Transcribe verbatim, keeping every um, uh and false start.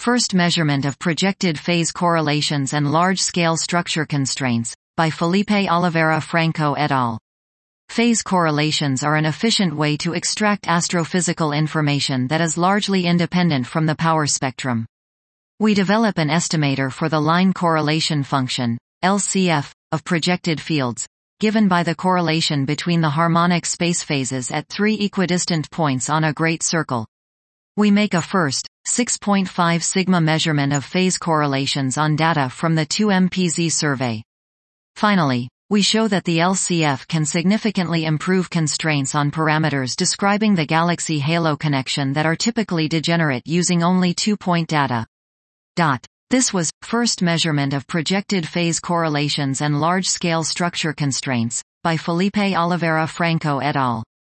First measurement of projected phase correlations and large-scale structure constraints, by Felipe Oliveira Franco et al. Phase correlations are an efficient way to extract astrophysical information that is largely independent from the power spectrum. We develop an estimator for the line correlation function, L C F, of projected fields, given by the correlation between the harmonic space phases at three equidistant points on a great circle. We make a first, six point five sigma measurement of phase correlations on data from the two M P Z survey. Finally, we show that the L C F can significantly improve constraints on parameters describing the galaxy halo connection that are typically degenerate using only two-point data. Dot. This was, first measurement of projected phase correlations and large-scale structure constraints, by Felipe Oliveira Franco et al.